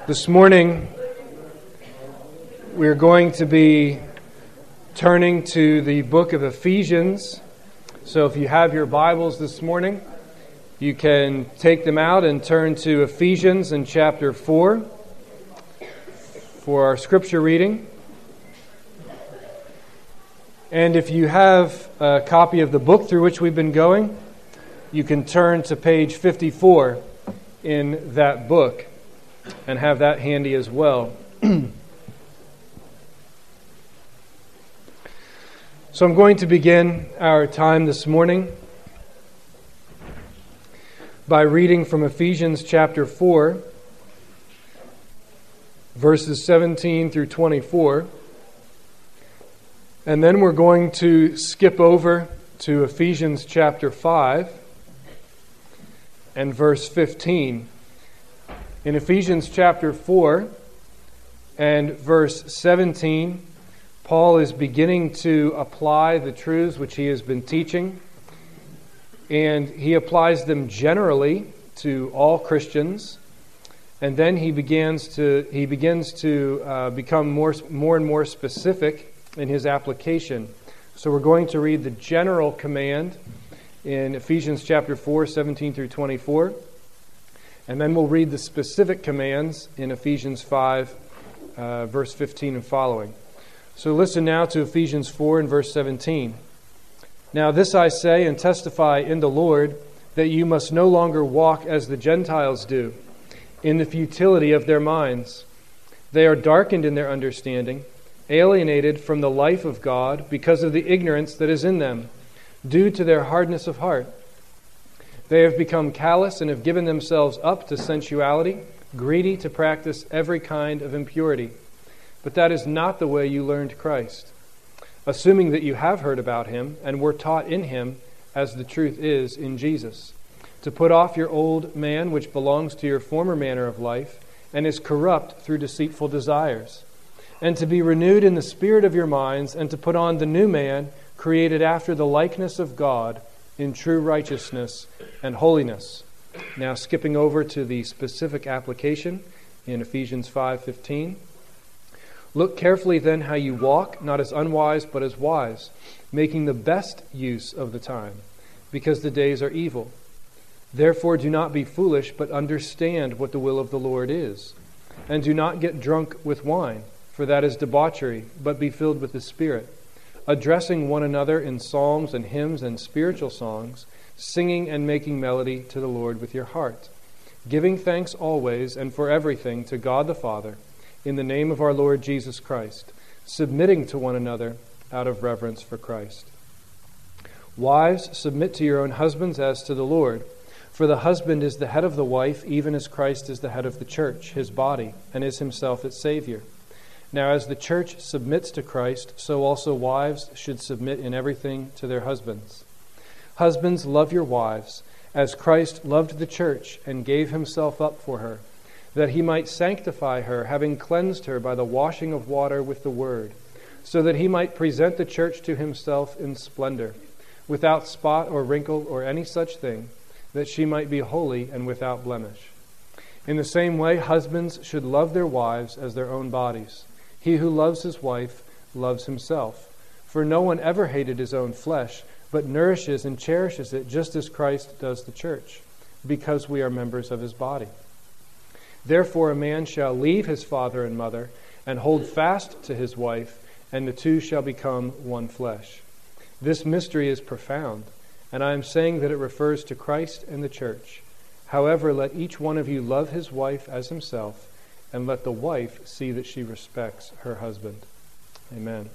This morning, we're going to be turning to the book of Ephesians. So if you have your Bibles this morning, you can take them out and turn to Ephesians in chapter 4 for our scripture reading. And if you have a copy of the book through which we've been going, you can turn to page 54 in that book and have that handy as well. So I'm going to begin our time this morning by reading from Ephesians chapter 4, verses 17 through 24. And then we're going to skip over to Ephesians chapter 5 and verse 15. In Ephesians chapter 4 and verse 17, Paul is beginning to apply the truths which he has been teaching, and he applies them generally to all Christians, and then he begins to become more and more specific in his application. So we're going to read the general command in Ephesians chapter 4, 17 through 24. And then we'll read the specific commands in Ephesians 5, verse 15 and following. So listen now to Ephesians 4 and verse 17. Now this I say and testify in the Lord, that you must no longer walk as the Gentiles do, in the futility of their minds. They are darkened in their understanding, alienated from the life of God because of the ignorance that is in them, due to their hardness of heart. They have become callous and have given themselves up to sensuality, greedy to practice every kind of impurity. But that is not the way you learned Christ, assuming that you have heard about him and were taught in him, as the truth is in Jesus, to put off your old man, which belongs to your former manner of life and is corrupt through deceitful desires, and to be renewed in the spirit of your minds, and to put on the new man, created after the likeness of God, in true righteousness and holiness. Now skipping over to the specific application in Ephesians 5:15. Look carefully then how you walk, not as unwise but as wise, making the best use of the time, because the days are evil. Therefore do not be foolish, but understand what the will of the Lord is. And do not get drunk with wine, for that is debauchery, but be filled with the Spirit, addressing one another in psalms and hymns and spiritual songs, singing and making melody to the Lord with your heart, giving thanks always and for everything to God the Father, in the name of our Lord Jesus Christ, submitting to one another out of reverence for Christ. Wives, submit to your own husbands as to the Lord, for the husband is the head of the wife, even as Christ is the head of the church, his body, and is himself its Savior. Now as the church submits to Christ, so also wives should submit in everything to their husbands. Husbands, love your wives, as Christ loved the church and gave himself up for her, that he might sanctify her, having cleansed her by the washing of water with the word, so that he might present the church to himself in splendor, without spot or wrinkle or any such thing, that she might be holy and without blemish. In the same way, husbands should love their wives as their own bodies. He who loves his wife loves himself. For no one ever hated his own flesh, but nourishes and cherishes it, just as Christ does the church, because we are members of his body. Therefore a man shall leave his father and mother, and hold fast to his wife, and the two shall become one flesh. This mystery is profound, and I am saying that it refers to Christ and the church. However, let each one of you love his wife as himself, and let the wife see that she respects her husband. Amen.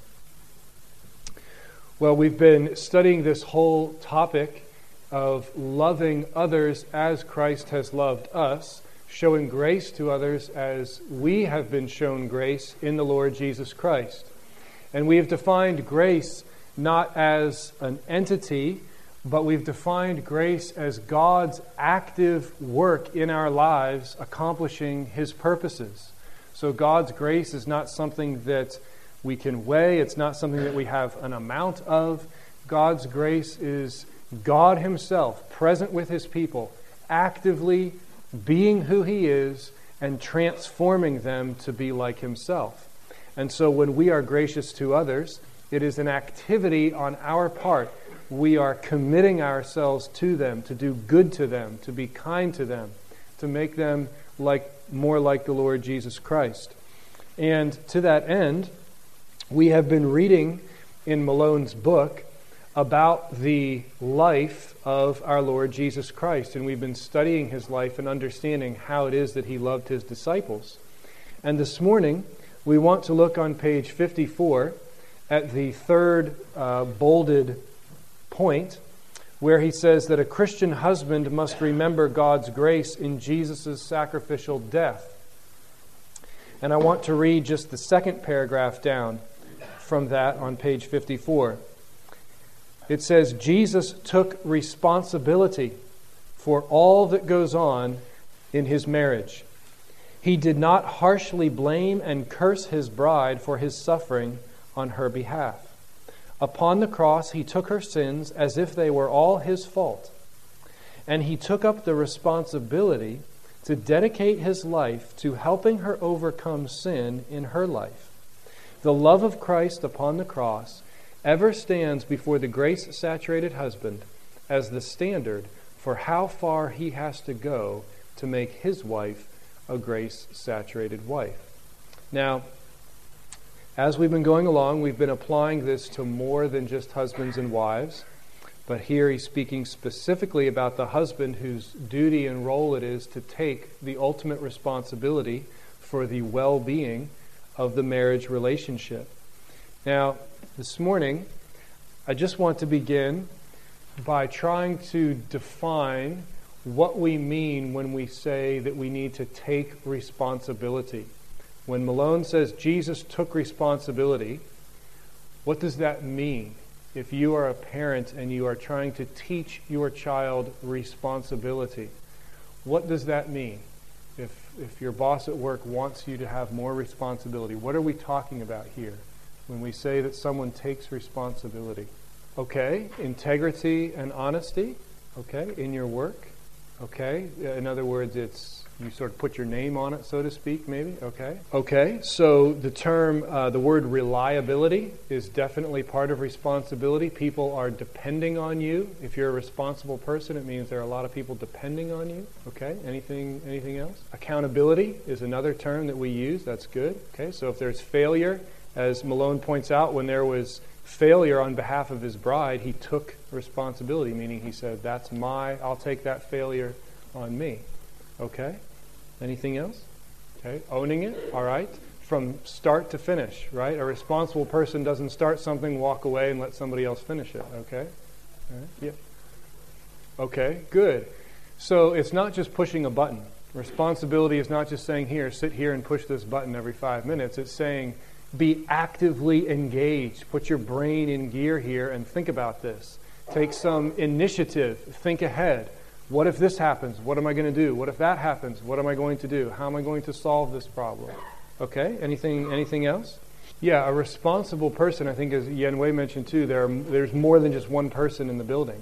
Well, we've been studying this whole topic of loving others as Christ has loved us, showing grace to others as we have been shown grace in the Lord Jesus Christ. And we have defined grace not as an entity, but we've defined grace as God's active work in our lives accomplishing his purposes. So God's grace is not something that we can weigh. It's not something that we have an amount of. God's grace is God himself present with his people, actively being who he is and transforming them to be like himself. And so when we are gracious to others, it is an activity on our part. We are committing ourselves to them, to do good to them, to be kind to them, to make them more like the Lord Jesus Christ. And to that end, we have been reading in Malone's book about the life of our Lord Jesus Christ. And we've been studying his life and understanding how it is that he loved his disciples. And this morning, we want to look on page 54 at the third bolded point, where he says that a Christian husband must remember God's grace in Jesus' sacrificial death. And I want to read just the second paragraph down from that on page 54. It says, Jesus took responsibility for all that goes on in his marriage. He did not harshly blame and curse his bride for his suffering on her behalf. Upon the cross, he took her sins as if they were all his fault. And he took up the responsibility to dedicate his life to helping her overcome sin in her life. The love of Christ upon the cross ever stands before the grace-saturated husband as the standard for how far he has to go to make his wife a grace-saturated wife. Now, as we've been going along, we've been applying this to more than just husbands and wives. But here he's speaking specifically about the husband whose duty and role it is to take the ultimate responsibility for the well-being of the marriage relationship. Now, this morning, I just want to begin by trying to define what we mean when we say that we need to take responsibility. When Malone says Jesus took responsibility, what does that mean? If you are a parent and you are trying to teach your child responsibility, what does that mean? If your boss at work wants you to have more responsibility, what are we talking about here when we say that someone takes responsibility? Okay, integrity and honesty, okay, in your work, okay. In other words, it's you sort of put your name on it, so to speak, maybe, okay. Okay, so the word reliability is definitely part of responsibility. People are depending on you. If you're a responsible person, it means there are a lot of people depending on you, okay. Anything else? Accountability is another term that we use. That's good, okay. So if there's failure, as Malone points out, when there was failure on behalf of his bride, he took responsibility, meaning he said, I'll take that failure on me. Okay? Anything else? Okay, owning it, all right? From start to finish, right? A responsible person doesn't start something, walk away, and let somebody else finish it, okay? All right? Yeah. Okay, good. So it's not just pushing a button. Responsibility is not just saying, sit here and push this button every 5 minutes. It's saying, be actively engaged. Put your brain in gear here and think about this. Take some initiative. Think ahead. What if this happens? What am I going to do? What if that happens? What am I going to do? How am I going to solve this problem? Okay, anything else? Yeah, a responsible person, I think, as Yen Wei mentioned too, there's more than just one person in the building.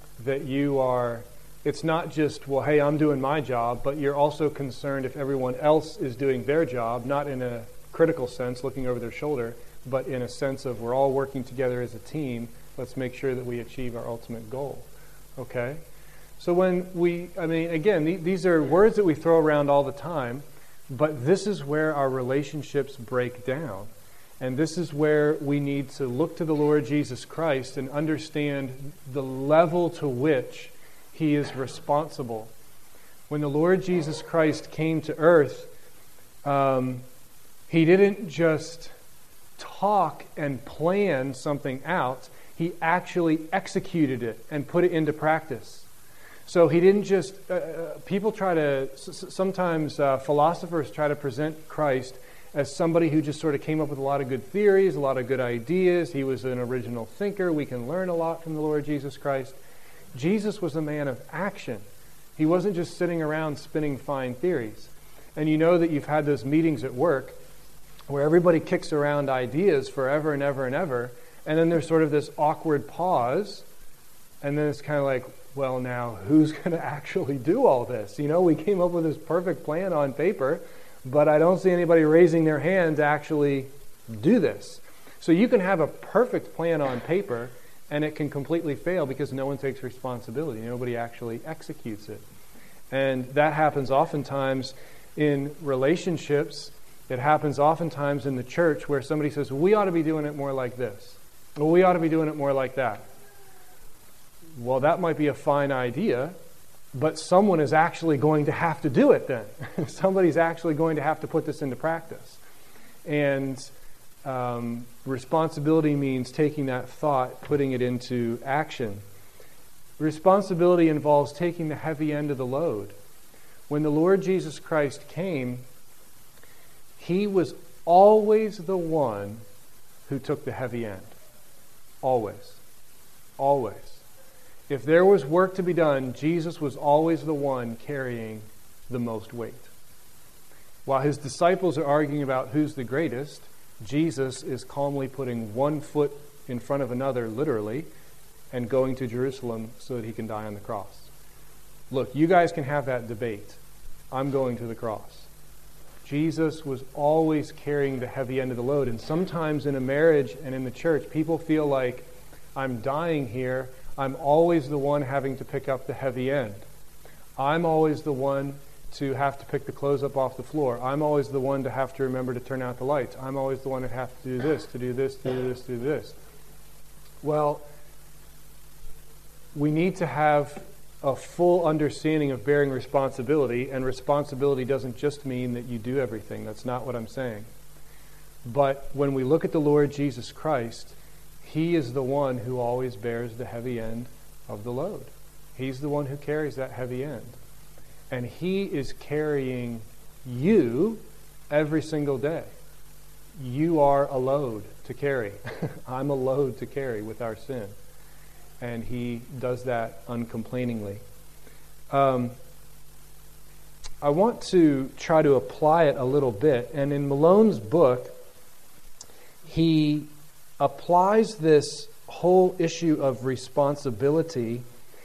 It's not just, well, hey, I'm doing my job, but you're also concerned if everyone else is doing their job, not in a critical sense, looking over their shoulder, but in a sense of we're all working together as a team. Let's make sure that we achieve our ultimate goal. Okay? So these are words that we throw around all the time, but this is where our relationships break down. And this is where we need to look to the Lord Jesus Christ and understand the level to which he is responsible. When the Lord Jesus Christ came to earth, he didn't just talk and plan something out. He actually executed it and put it into practice. So he didn't just, sometimes philosophers try to present Christ as somebody who just sort of came up with a lot of good theories, a lot of good ideas. He was an original thinker. We can learn a lot from the Lord Jesus Christ. Jesus was a man of action. He wasn't just sitting around spinning fine theories. And you know that you've had those meetings at work where everybody kicks around ideas forever and ever and ever, and then there's sort of this awkward pause, and then it's kind of like, well, now who's going to actually do all this? We came up with this perfect plan on paper, but I don't see anybody raising their hand to actually do this. So you can have a perfect plan on paper, and it can completely fail because no one takes responsibility. Nobody actually executes it. And that happens oftentimes in relationships. It happens oftentimes in the church where somebody says, we ought to be doing it more like this. Or we ought to be doing it more like that. Well, that might be a fine idea, but someone is actually going to have to do it then. Somebody's actually going to have to put this into practice. And responsibility means taking that thought, putting it into action. Responsibility involves taking the heavy end of the load. When the Lord Jesus Christ came, He was always the one who took the heavy end. Always. Always. If there was work to be done, Jesus was always the one carrying the most weight. While His disciples are arguing about who's the greatest, Jesus is calmly putting one foot in front of another, literally, and going to Jerusalem so that He can die on the cross. Look, you guys can have that debate. I'm going to the cross. Jesus was always carrying the heavy end of the load. And sometimes in a marriage and in the church, people feel like, I'm dying here. I'm always the one having to pick up the heavy end. I'm always the one to have to pick the clothes up off the floor. I'm always the one to have to remember to turn out the lights. I'm always the one to have to do this, to do this, to do this, to do this. Well, we need to have a full understanding of bearing responsibility, and responsibility doesn't just mean that you do everything. That's not what I'm saying. But when we look at the Lord Jesus Christ, He is the one who always bears the heavy end of the load. He's the one who carries that heavy end. And He is carrying you every single day. You are a load to carry. I'm a load to carry with our sin. And He does that uncomplainingly. I want to try to apply it a little bit. And in Malone's book, he applies this whole issue of responsibility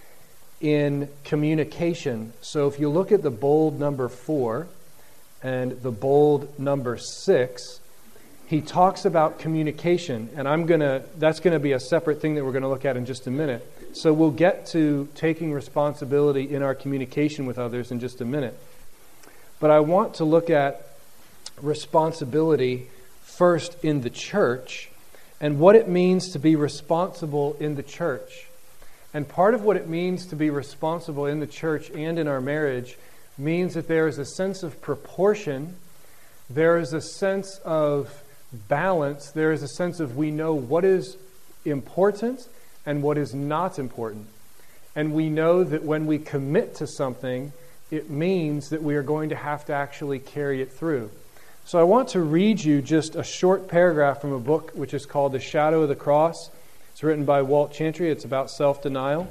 in communication. So if you look at the bold number 4 and the bold number 6, he talks about communication, and that's going to be a separate thing that we're going to look at in just a minute. So we'll get to taking responsibility in our communication with others in just a minute. But I want to look at responsibility first in the church and what it means to be responsible in the church. And part of what it means to be responsible in the church and in our marriage means that there is a sense of proportion, there is a sense of balance, there is a sense of we know what is important and what is not important. And we know that when we commit to something, it means that we are going to have to actually carry it through. So I want to read you just a short paragraph from a book which is called The Shadow of the Cross. It's written by Walt Chantry. It's about self-denial.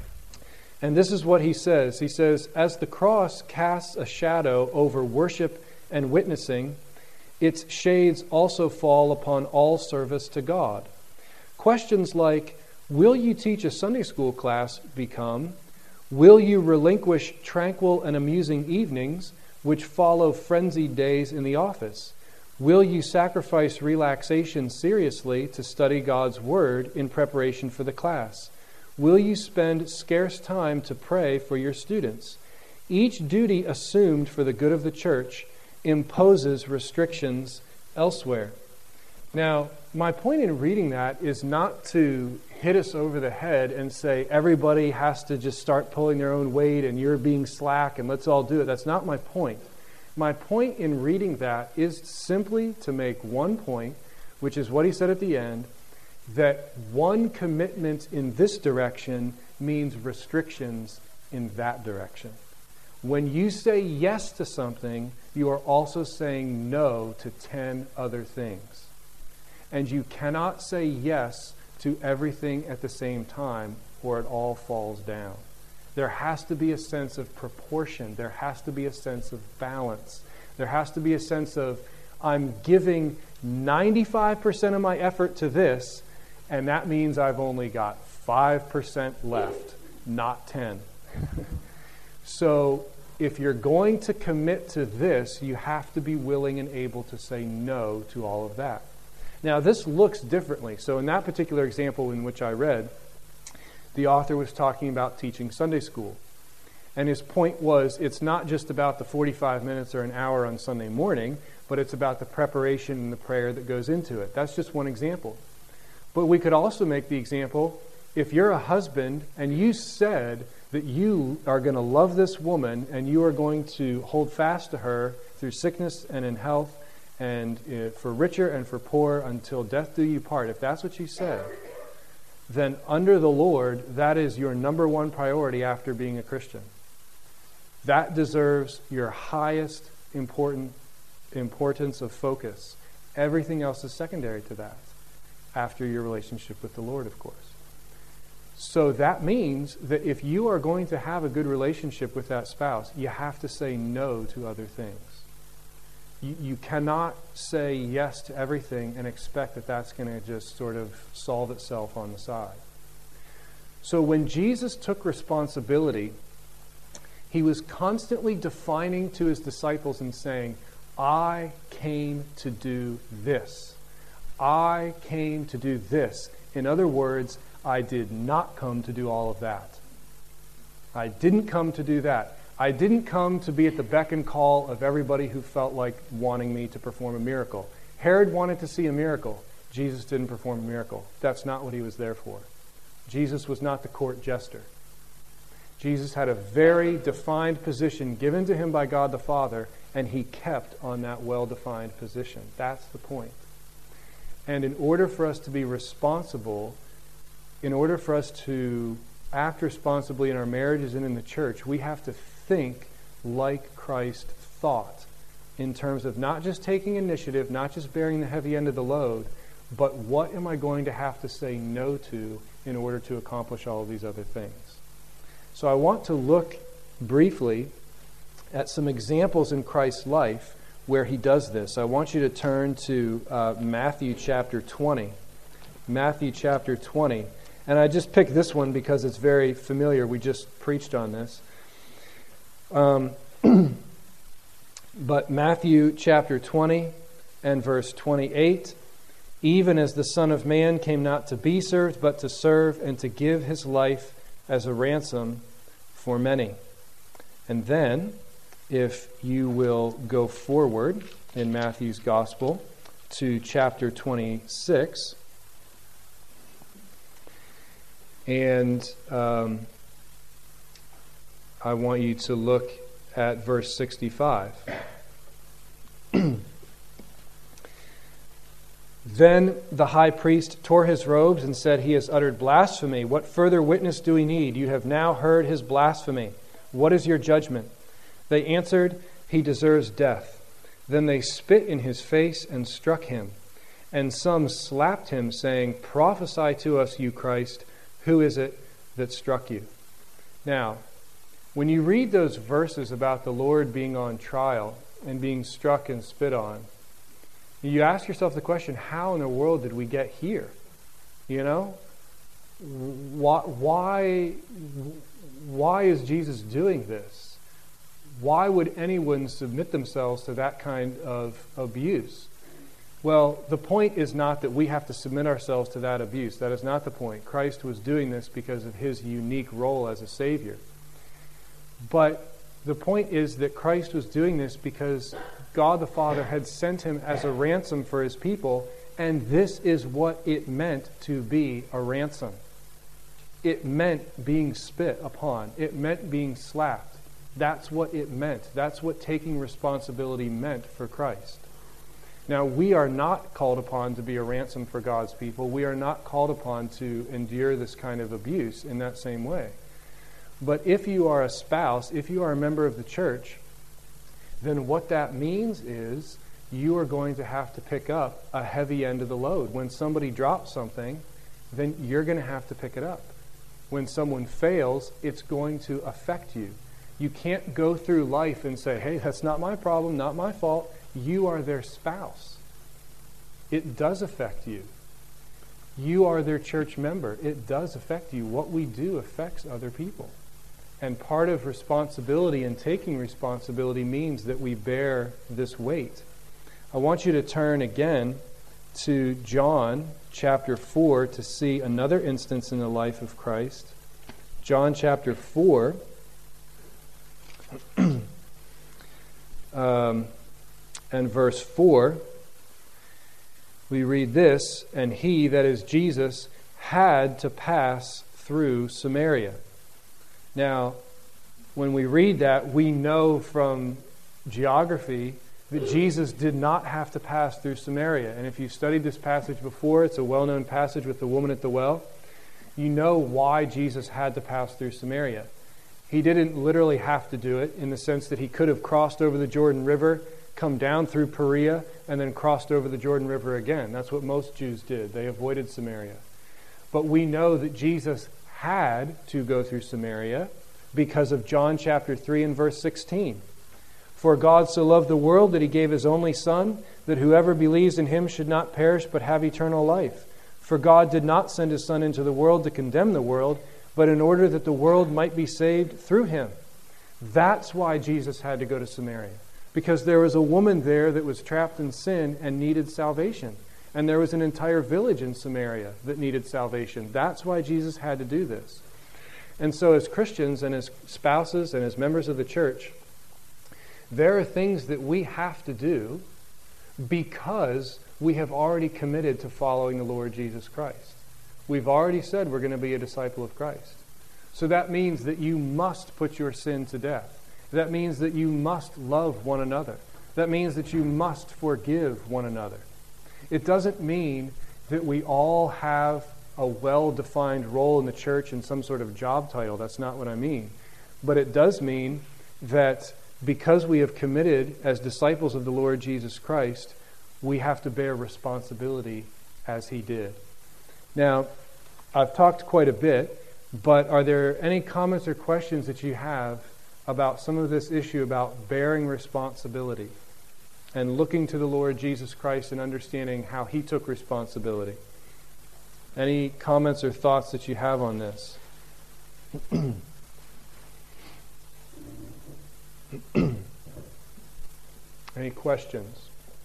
And this is what he says. He says, as the cross casts a shadow over worship and witnessing, its shades also fall upon all service to God. Questions like, will you teach a Sunday school class become, will you relinquish tranquil and amusing evenings which follow frenzied days in the office? Will you sacrifice relaxation seriously to study God's Word in preparation for the class? Will you spend scarce time to pray for your students? Each duty assumed for the good of the church imposes restrictions elsewhere. Now, my point in reading that is not to hit us over the head and say everybody has to just start pulling their own weight and you're being slack and let's all do it. That's not my point. My point in reading that is simply to make one point, which is what he said at the end, that one commitment in this direction means restrictions in that direction. When you say yes to something, you are also saying no to 10 other things. And you cannot say yes to everything at the same time, or it all falls down. There has to be a sense of proportion. There has to be a sense of balance. There has to be a sense of, I'm giving 95% of my effort to this, and that means I've only got 5% left. not 10. So if you're going to commit to this, you have to be willing and able to say no to all of that. Now, this looks differently. So in that particular example in which I read, the author was talking about teaching Sunday school. And his point was, it's not just about the 45 minutes or an hour on Sunday morning, but it's about the preparation and the prayer that goes into it. That's just one example. But we could also make the example, if you're a husband and you said that you are going to love this woman and you are going to hold fast to her through sickness and in health and for richer and for poor until death do you part, if that's what you said, then under the Lord, that is your number one priority after being a Christian. That deserves your highest importance of focus. Everything else is secondary to that, after your relationship with the Lord, of course. So that means that if you are going to have a good relationship with that spouse, you have to say no to other things. You cannot say yes to everything and expect that that's going to just sort of solve itself on the side. So when Jesus took responsibility, he was constantly defining to his disciples and saying, I came to do this. I came to do this. In other words, I did not come to do all of that. I didn't come to do that. I didn't come to be at the beck and call of everybody who felt like wanting me to perform a miracle. Herod wanted to see a miracle. Jesus didn't perform a miracle. That's not what he was there for. Jesus was not the court jester. Jesus had a very defined position given to him by God the Father, and he kept on that well-defined position. That's the point. And in order for us to be responsible, in order for us to act responsibly in our marriages and in the church, we have to think like Christ thought, in terms of not just taking initiative, not just bearing the heavy end of the load, but what am I going to have to say no to in order to accomplish all of these other things. So I want to look briefly at some examples in Christ's life where he does this. I want you to turn to Matthew chapter 20. Matthew chapter 20. And I just picked this one because it's very familiar. We just preached on this. But Matthew chapter 20 and verse 28, even as the Son of Man came not to be served, but to serve and to give his life as a ransom for many. And then, if you will go forward in Matthew's Gospel to chapter 26, and I want you to look at verse 65. Then the high priest tore his robes and said, he has uttered blasphemy. What further witness do we need? You have now heard his blasphemy. What is your judgment? They answered, he deserves death. Then they spit in his face and struck him. And some slapped him, saying, prophesy to us, you Christ. Who is it that struck you? Now, when you read those verses about the Lord being on trial and being struck and spit on, you ask yourself the question, how in the world did we get here? You know? Why is Jesus doing this? Why would anyone submit themselves to that kind of abuse? Well, the point is not that we have to submit ourselves to that abuse. That is not the point. Christ was doing this because of his unique role as a Savior. But the point is that Christ was doing this because God the Father had sent him as a ransom for his people, and this is what it meant to be a ransom. It meant being spit upon. It meant being slapped. That's what it meant. That's what taking responsibility meant for Christ. Now, we are not called upon to be a ransom for God's people. We are not called upon to endure this kind of abuse in that same way. But if you are a spouse, if you are a member of the church, then what that means is you are going to have to pick up a heavy end of the load. When somebody drops something, then you're going to have to pick it up. When someone fails, it's going to affect you. You can't go through life and say, hey, that's not my problem, not my fault. You are their spouse. It does affect you. You are their church member. It does affect you. What we do affects other people. And part of responsibility and taking responsibility means that we bear this weight. I want you to turn again to John chapter 4 to see another instance in the life of Christ. John chapter 4 and verse 4, we read this, "And he," that is Jesus, "had to pass through Samaria." Now, when we read that, we know from geography that Jesus did not have to pass through Samaria. And if you've studied this passage before, it's a well-known passage with the woman at the well. You know why Jesus had to pass through Samaria. He didn't literally have to do it in the sense that he could have crossed over the Jordan River, come down through Perea, and then crossed over the Jordan River again. That's what most Jews did. They avoided Samaria. But we know that Jesus had to go through Samaria because of John chapter 3 and verse 16. "For God so loved the world that he gave his only Son, that whoever believes in him should not perish but have eternal life. For God did not send his Son into the world to condemn the world, but in order that the world might be saved through him." That's why Jesus had to go to Samaria. Because there was a woman there that was trapped in sin and needed salvation. And there was an entire village in Samaria that needed salvation. That's why Jesus had to do this. And so as Christians and as spouses and as members of the church, there are things that we have to do because we have already committed to following the Lord Jesus Christ. We've already said we're going to be a disciple of Christ. So that means that you must put your sin to death. That means that you must love one another. That means that you must forgive one another. It doesn't mean that we all have a well-defined role in the church and some sort of job title. That's not what I mean. But it does mean that because we have committed as disciples of the Lord Jesus Christ, we have to bear responsibility as he did. Now, I've talked quite a bit, but are there any comments or questions that you have about some of this issue about bearing responsibility and looking to the Lord Jesus Christ and understanding how he took responsibility? Any comments or thoughts that you have on this? Any questions?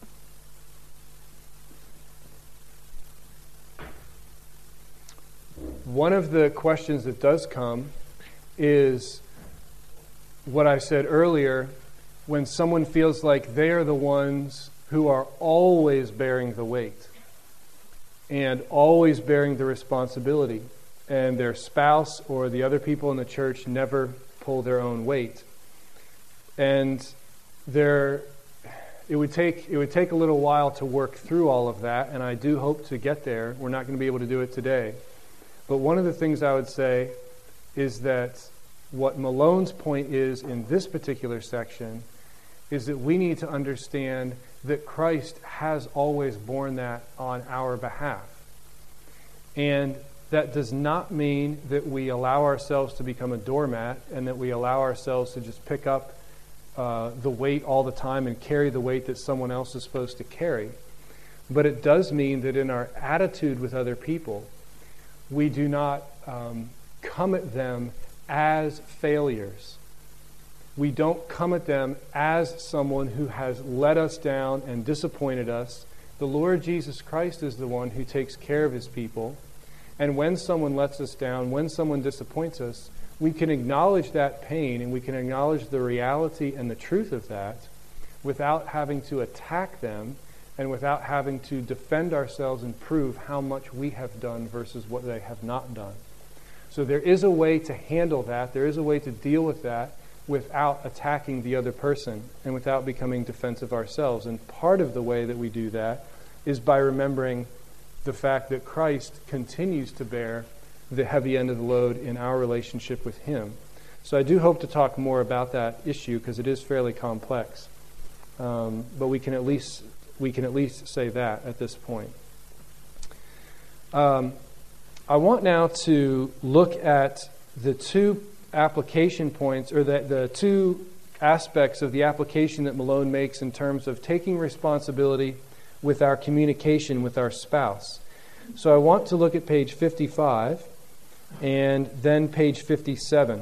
One of the questions that does come is what I said earlier, when someone feels like they are the ones who are always bearing the weight and always bearing the responsibility, and their spouse or the other people in the church never pull their own weight. And it would take a little while to work through all of that, and I do hope to get there. We're not going to be able to do it today. But one of the things I would say is that what Malone's point is in this particular section is that we need to understand that Christ has always borne that on our behalf. And that does not mean that we allow ourselves to become a doormat and that we allow ourselves to just pick up the weight all the time and carry the weight that someone else is supposed to carry. But it does mean that in our attitude with other people, we do not come at them as failures. We don't come at them as someone who has let us down and disappointed us. The Lord Jesus Christ is the one who takes care of his people. And when someone lets us down, when someone disappoints us, we can acknowledge that pain and we can acknowledge the reality and the truth of that without having to attack them and without having to defend ourselves and prove how much we have done versus what they have not done. So there is a way to handle that. There is a way to deal with that without attacking the other person and without becoming defensive ourselves. And part of the way that we do that is by remembering the fact that Christ continues to bear the heavy end of the load in our relationship with him. So I do hope to talk more about that issue because it is fairly complex. But we can at least say that at this point. I want now to look at the two application points, or the two aspects of the application that Malone makes in terms of taking responsibility with our communication with our spouse. So I want to look at page 55 and then page 57.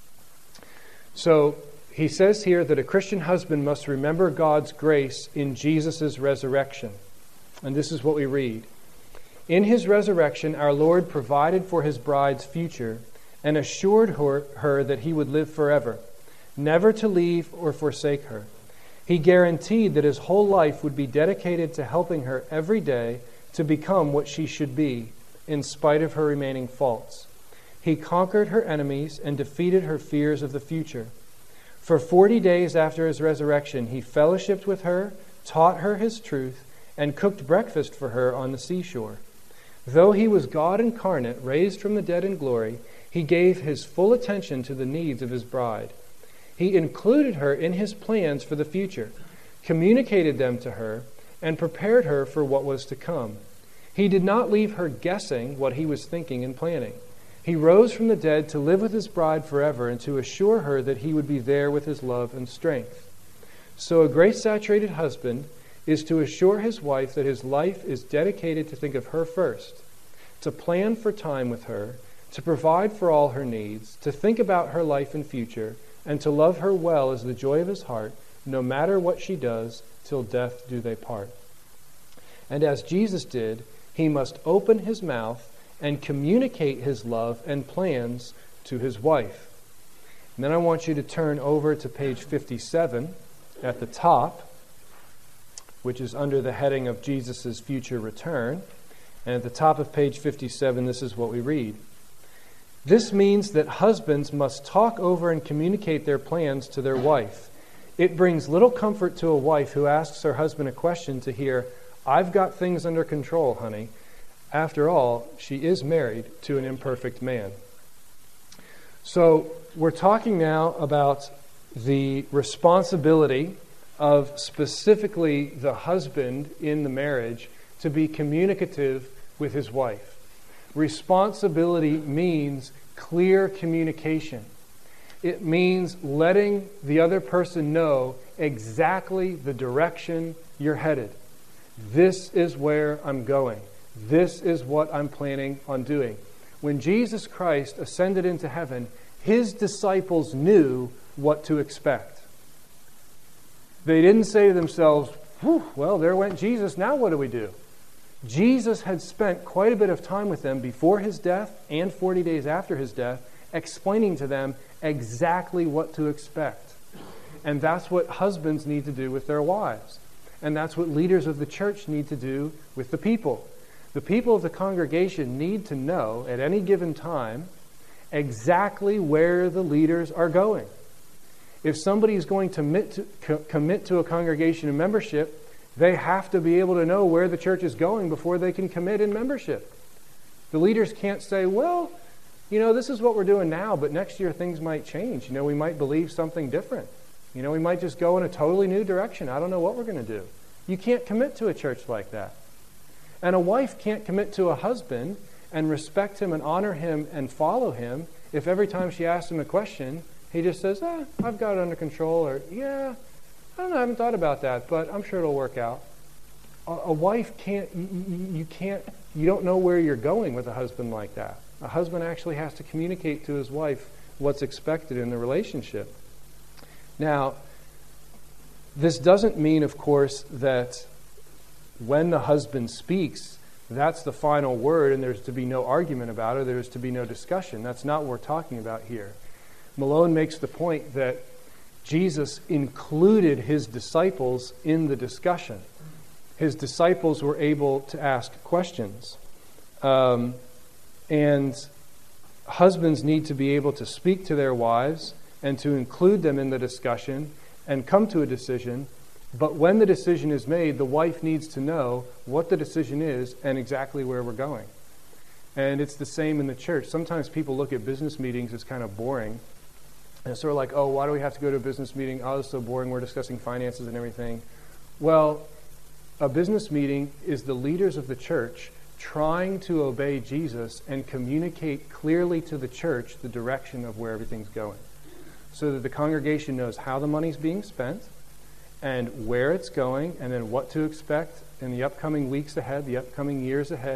So he says here that a Christian husband must remember God's grace in Jesus' resurrection. And this is what we read. In his resurrection, our Lord provided for his bride's future and assured her that he would live forever, never to leave or forsake her. He guaranteed that his whole life would be dedicated to helping her every day to become what she should be, in spite of her remaining faults. He conquered her enemies and defeated her fears of the future. For 40 days after his resurrection, he fellowshiped with her, taught her his truth, and cooked breakfast for her on the seashore. Though he was God incarnate, raised from the dead in glory, he gave his full attention to the needs of his bride. He included her in his plans for the future, communicated them to her, and prepared her for what was to come. He did not leave her guessing what he was thinking and planning. He rose from the dead to live with his bride forever and to assure her that he would be there with his love and strength. So a grace-saturated husband is to assure his wife that his life is dedicated to think of her first, to plan for time with her, to provide for all her needs, to think about her life and future, and to love her well as the joy of his heart, no matter what she does, till death do they part. And as Jesus did, he must open his mouth and communicate his love and plans to his wife. And then I want you to turn over to page 57 at the top, which is under the heading of Jesus' future return. And at the top of page 57, this is what we read. This means that husbands must talk over and communicate their plans to their wife. It brings little comfort to a wife who asks her husband a question to hear, "I've got things under control, honey." After all, she is married to an imperfect man. So we're talking now about the responsibility of specifically the husband in the marriage to be communicative with his wife. Responsibility means clear communication. It means letting the other person know exactly the direction you're headed. This is where I'm going. This is what I'm planning on doing. When Jesus Christ ascended into heaven, his disciples knew what to expect. They didn't say to themselves, well, there went Jesus, now what do we do? Jesus had spent quite a bit of time with them before his death and 40 days after his death, explaining to them exactly what to expect. And that's what husbands need to do with their wives. And that's what leaders of the church need to do with the people. The people of the congregation need to know at any given time exactly where the leaders are going. If somebody is going to commit to a congregation in membership, they have to be able to know where the church is going before they can commit in membership. The leaders can't say, well, this is what we're doing now, but next year things might change. We might believe something different. We might just go in a totally new direction. I don't know what we're going to do. You can't commit to a church like that. And a wife can't commit to a husband and respect him and honor him and follow him if every time she asks him a question, he just says, I've got it under control, or, I don't know, I haven't thought about that, but I'm sure it'll work out. A wife can't, you don't know where you're going with a husband like that. A husband actually has to communicate to his wife what's expected in the relationship. Now, this doesn't mean, of course, that when the husband speaks, that's the final word and there's to be no argument about it, there's to be no discussion. That's not what we're talking about here. Malone makes the point that Jesus included his disciples in the discussion. His disciples were able to ask questions. And husbands need to be able to speak to their wives and to include them in the discussion and come to a decision. But when the decision is made, the wife needs to know what the decision is and exactly where we're going. And it's the same in the church. Sometimes people look at business meetings as kind of boring. And it's sort of like, oh, why do we have to go to a business meeting? Oh, it's so boring. We're discussing finances and everything. Well, a business meeting is the leaders of the church trying to obey Jesus and communicate clearly to the church the direction of where everything's going, so that the congregation knows how the money's being spent and where it's going, and then what to expect in the upcoming weeks ahead, the upcoming years ahead,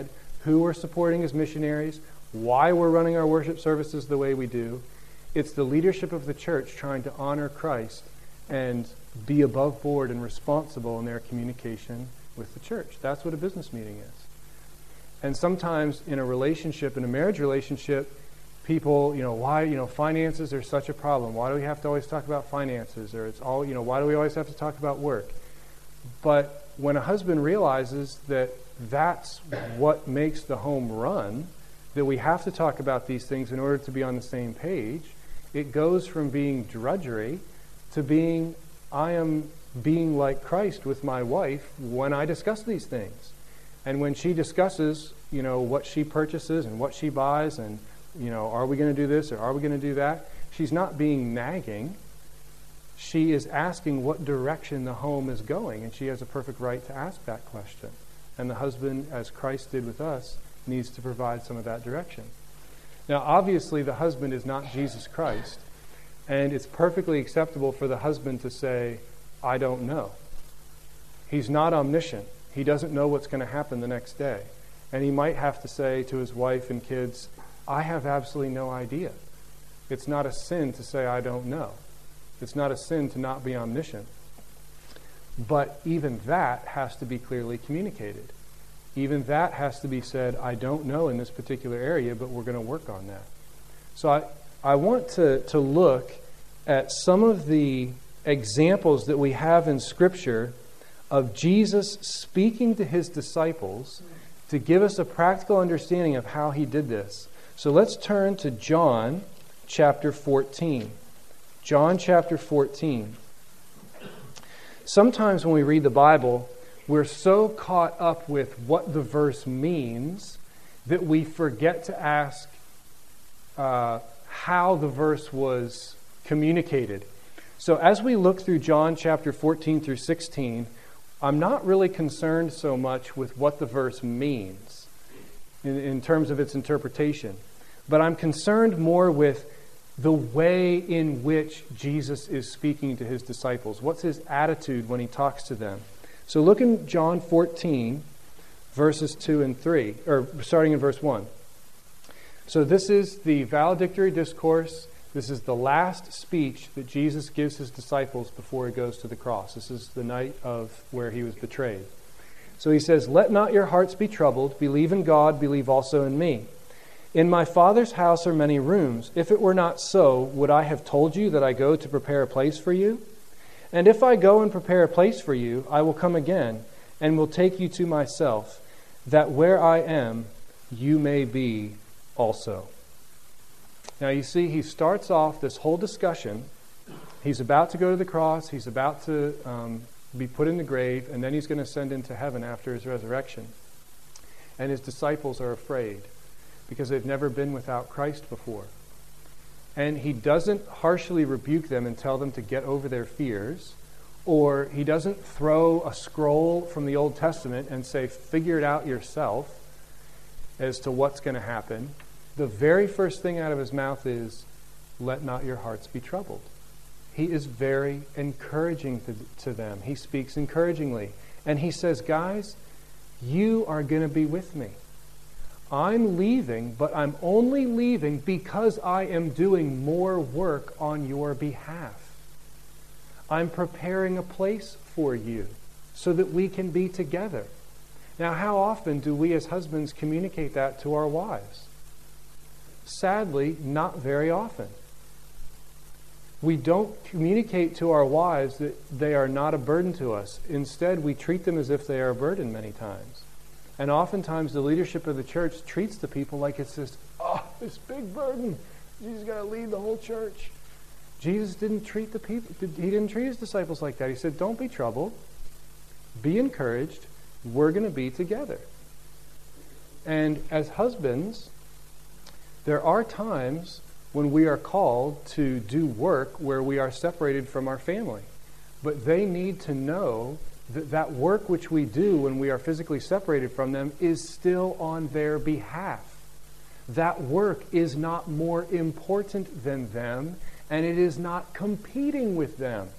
who we're supporting as missionaries, why we're running our worship services the way we do. It's the leadership of the church trying to honor Christ and be above board and responsible in their communication with the church. That's what a business meeting is. And sometimes in a relationship, in a marriage relationship, people, why, finances are such a problem. Why do we have to always talk about finances? Or it's all, why do we always have to talk about work? But when a husband realizes that that's what makes the home run, that we have to talk about these things in order to be on the same page, it goes from being drudgery to being, I am being like Christ with my wife when I discuss these things. And when she discusses, what she purchases and what she buys and, are we going to do this or are we going to do that? She's not being nagging. She is asking what direction the home is going, and she has a perfect right to ask that question. And the husband, as Christ did with us, needs to provide some of that direction. Now, obviously, the husband is not Jesus Christ, and it's perfectly acceptable for the husband to say, I don't know. He's not omniscient. He doesn't know what's going to happen the next day. And he might have to say to his wife and kids, I have absolutely no idea. It's not a sin to say, I don't know. It's not a sin to not be omniscient. But even that has to be clearly communicated. Even that has to be said, I don't know in this particular area, but we're going to work on that. So I want to look at some of the examples that we have in Scripture of Jesus speaking to his disciples to give us a practical understanding of how he did this. So let's turn to John chapter 14. John chapter 14. Sometimes when we read the Bible, we're so caught up with what the verse means that we forget to ask how the verse was communicated. So as we look through John chapter 14 through 16, I'm not really concerned so much with what the verse means in terms of its interpretation, but I'm concerned more with the way in which Jesus is speaking to his disciples. What's his attitude when he talks to them? So look in John 14, verses 2 and 3, or starting in verse 1. So this is the valedictory discourse. This is the last speech that Jesus gives his disciples before he goes to the cross. This is the night of where he was betrayed. So he says, let not your hearts be troubled. Believe in God, believe also in me. In my Father's house are many rooms. If it were not so, would I have told you that I go to prepare a place for you? And if I go and prepare a place for you, I will come again and will take you to myself, that where I am, you may be also. Now you see, he starts off this whole discussion. He's about to go to the cross. He's about to be put in the grave, and then he's going to ascend into heaven after his resurrection. And his disciples are afraid because they've never been without Christ before. And he doesn't harshly rebuke them and tell them to get over their fears, or he doesn't throw a scroll from the Old Testament and say, figure it out yourself as to what's going to happen. The very first thing out of his mouth is, let not your hearts be troubled. He is very encouraging to them. He speaks encouragingly. And he says, guys, you are going to be with me. I'm leaving, but I'm only leaving because I am doing more work on your behalf. I'm preparing a place for you so that we can be together. Now, how often do we as husbands communicate that to our wives? Sadly, not very often. We don't communicate to our wives that they are not a burden to us. Instead, we treat them as if they are a burden many times. And oftentimes the leadership of the church treats the people like it's this big burden. Jesus got to lead the whole church. Jesus didn't treat the people, he didn't treat his disciples like that. He said, don't be troubled. Be encouraged. We're going to be together. And as husbands, there are times when we are called to do work where we are separated from our family. But they need to know that that work which we do when we are physically separated from them is still on their behalf. That work is not more important than them, and it is not competing with them.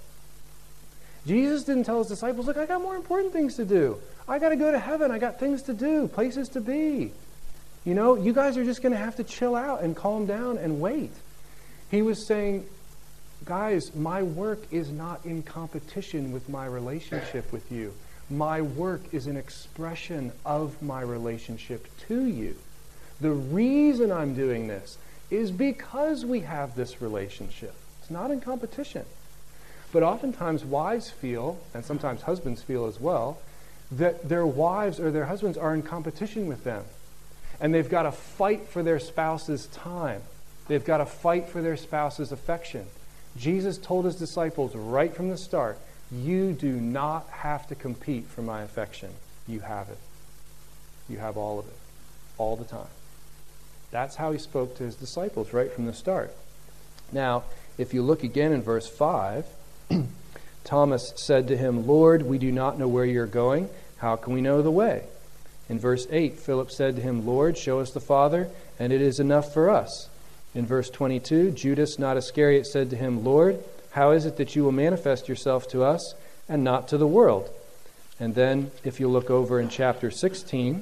Jesus didn't tell his disciples, look, I got more important things to do. I got to go to heaven. I got things to do, places to be. You guys are just going to have to chill out and calm down and wait. He was saying, guys, my work is not in competition with my relationship with you. My work is an expression of my relationship to you. The reason I'm doing this is because we have this relationship. It's not in competition. But oftentimes wives feel, and sometimes husbands feel as well, that their wives or their husbands are in competition with them. And they've got to fight for their spouse's time. They've got to fight for their spouse's affection. Jesus told his disciples right from the start, you do not have to compete for my affection. You have it. You have all of it. All the time. That's how he spoke to his disciples right from the start. Now, if you look again in verse 5, Thomas said to him, Lord, we do not know where you're going. How can we know the way? In verse 8, Philip said to him, Lord, show us the Father, and it is enough for us. In verse 22, Judas, not Iscariot, said to him, Lord, how is it that you will manifest yourself to us and not to the world? And then, if you look over in chapter 16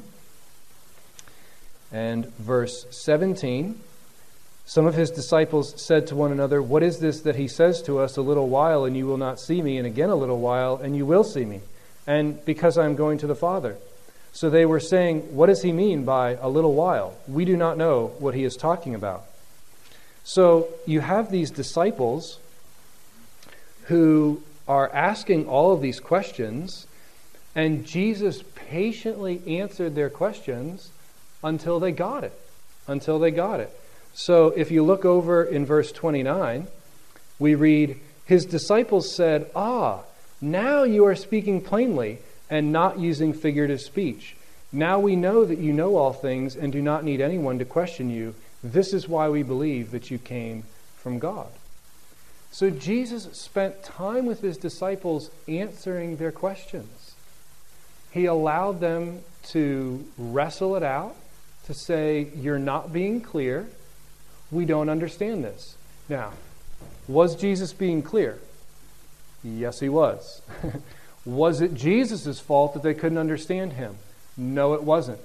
and verse 17, some of his disciples said to one another, what is this that he says to us, a little while and you will not see me, and again a little while and you will see me, and because I am going to the Father? So they were saying, what does he mean by a little while? We do not know what he is talking about. So you have these disciples who are asking all of these questions, and Jesus patiently answered their questions until they got it. So if you look over in verse 29, we read, his disciples said, now you are speaking plainly and not using figurative speech. Now we know that you know all things and do not need anyone to question you. This is why we believe that you came from God. So Jesus spent time with his disciples answering their questions. He allowed them to wrestle it out, to say, you're not being clear. We don't understand this. Now, was Jesus being clear? Yes, he was. Was it Jesus' fault that they couldn't understand him? No, it wasn't.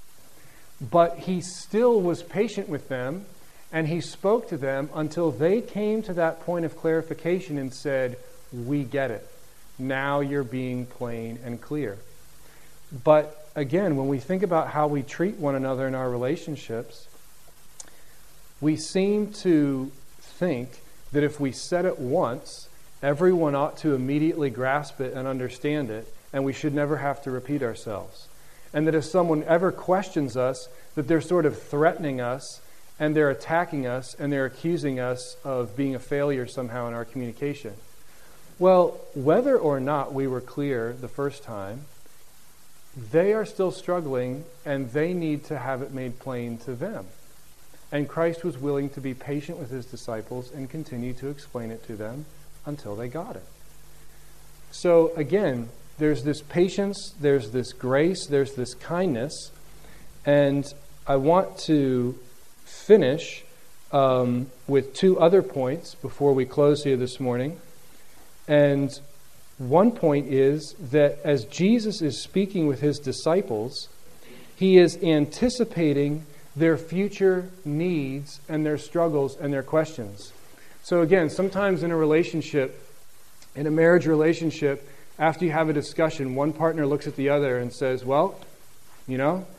But he still was patient with them, and he spoke to them until they came to that point of clarification and said, we get it. Now you're being plain and clear. But again, when we think about how we treat one another in our relationships, we seem to think that if we said it once, everyone ought to immediately grasp it and understand it, and we should never have to repeat ourselves. And that if someone ever questions us, that they're sort of threatening us, and they're attacking us, and they're accusing us of being a failure somehow in our communication. Well, whether or not we were clear the first time, they are still struggling, and they need to have it made plain to them. And Christ was willing to be patient with his disciples and continue to explain it to them until they got it. So again, there's this patience, there's this grace, there's this kindness, and I want to finish with two other points before we close here this morning. And one point is that as Jesus is speaking with his disciples, he is anticipating their future needs and their struggles and their questions. So again, sometimes in a relationship, in a marriage relationship, after you have a discussion, one partner looks at the other and says, well, you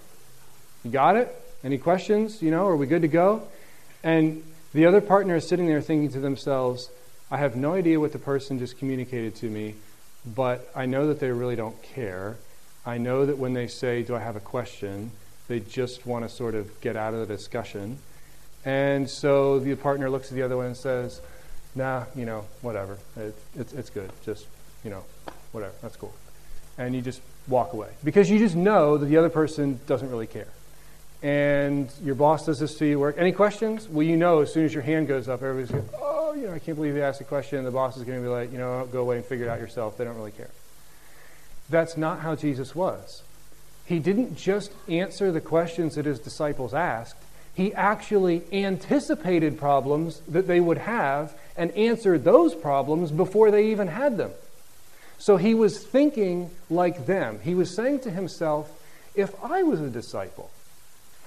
got it? Any questions? Are we good to go? And the other partner is sitting there thinking to themselves, I have no idea what the person just communicated to me, but I know that they really don't care. I know that when they say, do I have a question, they just want to sort of get out of the discussion. And so the partner looks at the other one and says, nah, whatever. It's good. Just, whatever. That's cool. And you just walk away. Because you just know that the other person doesn't really care. And your boss does this to you at work. Any questions? Well, as soon as your hand goes up, everybody's going, I can't believe you asked a question. And the boss is going to be like, go away and figure it out yourself. They don't really care. That's not how Jesus was. He didn't just answer the questions that his disciples asked. He actually anticipated problems that they would have and answered those problems before they even had them. So he was thinking like them. He was saying to himself, if I was a disciple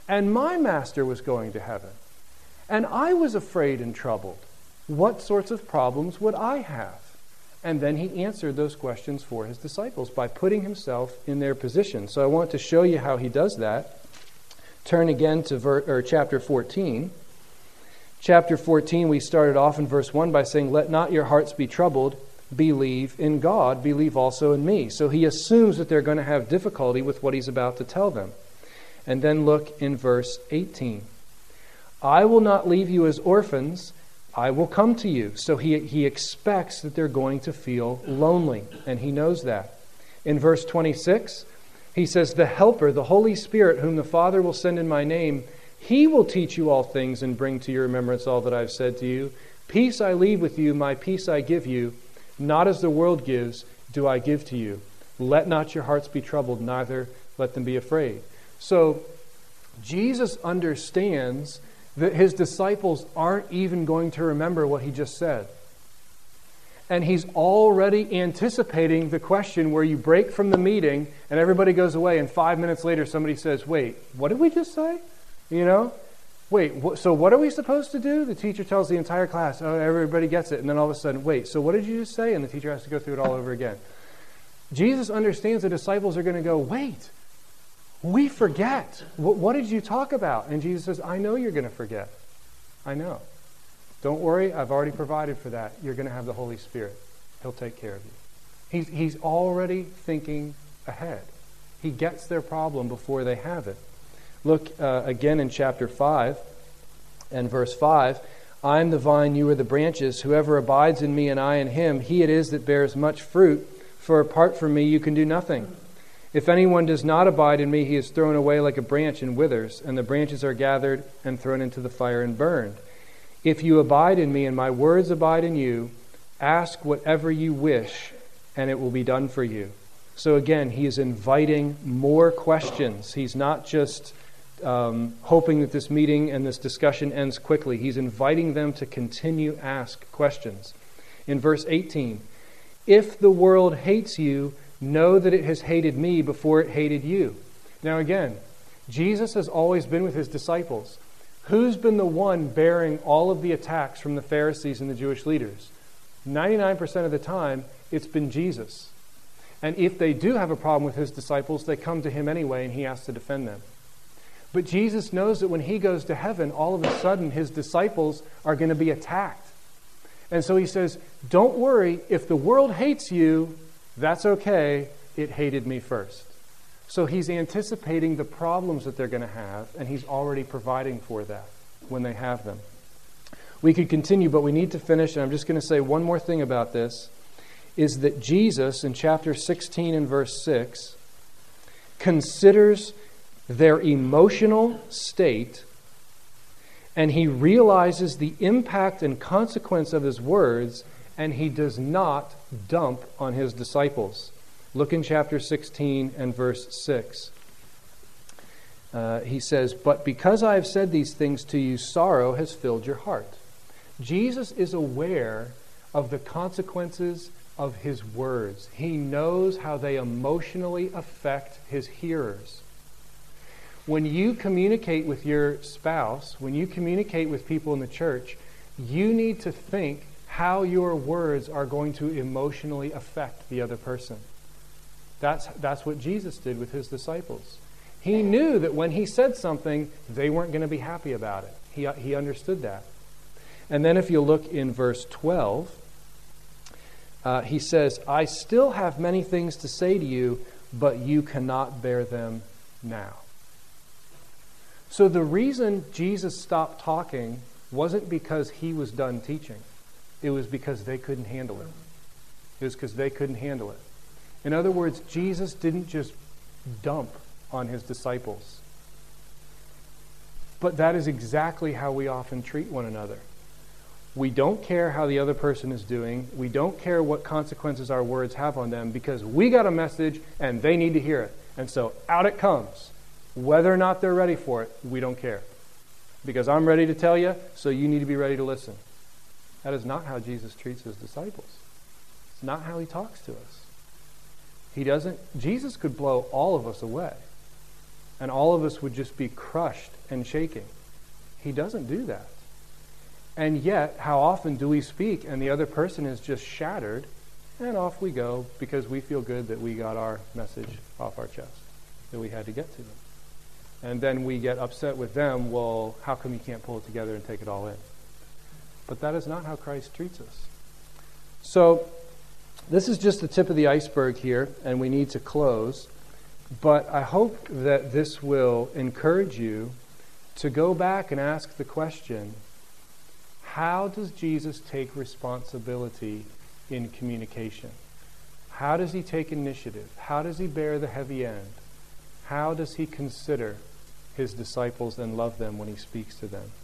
and my master was going to heaven, and I was afraid and troubled. What sorts of problems would I have? And then he answered those questions for his disciples by putting himself in their position. So I want to show you how he does that. Turn again to chapter 14. Chapter 14, we started off in verse 1 by saying, "Let not your hearts be troubled. Believe in God. Believe also in me." So he assumes that they're going to have difficulty with what he's about to tell them. And then look in verse 18. "I will not leave you as orphans. I will come to you." So he expects that they're going to feel lonely, and he knows that. In verse 26, he says, "The Helper, the Holy Spirit, whom the Father will send in my name, he will teach you all things and bring to your remembrance all that I've said to you. Peace I leave with you, my peace I give you. Not as the world gives, do I give to you. Let not your hearts be troubled, neither let them be afraid." So Jesus understands that his disciples aren't even going to remember what he just said. And he's already anticipating the question where you break from the meeting and everybody goes away, and 5 minutes later somebody says, "Wait, what did we just say? Wait, so what are we supposed to do?" The teacher tells the entire class, "Oh, everybody gets it." And then all of a sudden, "Wait, so what did you just say?" And the teacher has to go through it all over again. Jesus understands the disciples are going to go, "Wait, we forget. What did you talk about?" And Jesus says, "I know you're going to forget. I know. Don't worry, I've already provided for that. You're going to have the Holy Spirit. He'll take care of you." He's already thinking ahead. He gets their problem before they have it. Look again in chapter 5 and verse 5. "I am the vine, you are the branches. Whoever abides in me and I in him, he it is that bears much fruit. For apart from me you can do nothing. If anyone does not abide in me, he is thrown away like a branch and withers, and the branches are gathered and thrown into the fire and burned. If you abide in me and my words abide in you, ask whatever you wish, and it will be done for you." So again, he is inviting more questions. He's not just hoping that this meeting and this discussion ends quickly. He's inviting them to continue ask questions. In verse 18, "If the world hates you, know that it has hated me before it hated you." Now again, Jesus has always been with his disciples. Who's been the one bearing all of the attacks from the Pharisees and the Jewish leaders? 99% of the time, it's been Jesus. And if they do have a problem with his disciples, they come to him anyway and he has to defend them. But Jesus knows that when he goes to heaven, all of a sudden his disciples are going to be attacked. And so he says, "Don't worry, if the world hates you, that's okay. It hated me first." So he's anticipating the problems that they're going to have, and he's already providing for that when they have them. We could continue, but we need to finish, and I'm just going to say one more thing about this, is that Jesus, in chapter 16 and verse 6, considers their emotional state, and he realizes the impact and consequence of his words, and he does not dump on his disciples. Look in chapter 16 and verse 6. He says, "But because I have said these things to you, sorrow has filled your heart." Jesus is aware of the consequences of his words. He knows how they emotionally affect his hearers. When you communicate with your spouse, when you communicate with people in the church, you need to think how your words are going to emotionally affect the other person. That's what Jesus did with his disciples. He knew that when he said something, they weren't going to be happy about it. He understood that. And then if you look in verse 12, he says, "I still have many things to say to you, but you cannot bear them now." So the reason Jesus stopped talking wasn't because he was done teaching. It was because they couldn't handle it. It was because they couldn't handle it. In other words, Jesus didn't just dump on his disciples. But that is exactly how we often treat one another. We don't care how the other person is doing. We don't care what consequences our words have on them because we got a message and they need to hear it. And so out it comes. Whether or not they're ready for it, we don't care. Because I'm ready to tell you, so you need to be ready to listen. That is not how Jesus treats his disciples. It's not how he talks to us. Jesus could blow all of us away. and all of us would just be crushed and shaking. He doesn't do that. And yet, how often do we speak and the other person is just shattered, and off we go because we feel good that we got our message off our chest, that we had to get to them. And then we get upset with them, well, how come you can't pull it together and take it all in? But that is not how Christ treats us. So, this is just the tip of the iceberg here, and we need to close. But I hope that this will encourage you to go back and ask the question, how does Jesus take responsibility in communication? How does he take initiative? How does he bear the heavy end? How does he consider his disciples and love them when he speaks to them?